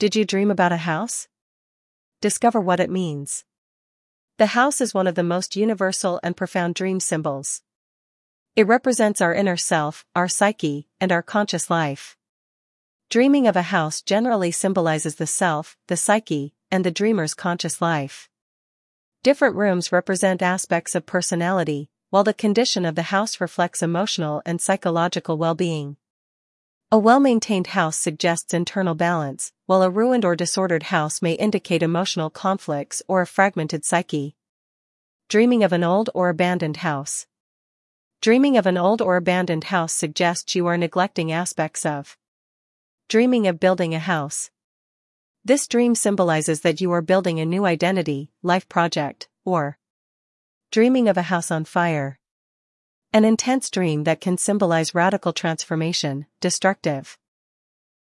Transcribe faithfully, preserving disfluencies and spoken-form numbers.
Did you dream about a house? Discover what it means. The house is one of the most universal and profound dream symbols. It represents our inner self, our psyche, and our conscious life. Dreaming of a house generally symbolizes the self, the psyche, and the dreamer's conscious life. Different rooms represent aspects of personality, while the condition of the house reflects emotional and psychological well-being. A well-maintained house suggests internal balance, while a ruined or disordered house may indicate emotional conflicts or a fragmented psyche. Dreaming of an old or abandoned house. Dreaming of an old or abandoned house suggests you are neglecting aspects of. Dreaming of building a house. This dream symbolizes that you are building a new identity, life project, or dreaming of a house on fire. An intense dream that can symbolize radical transformation, destructive.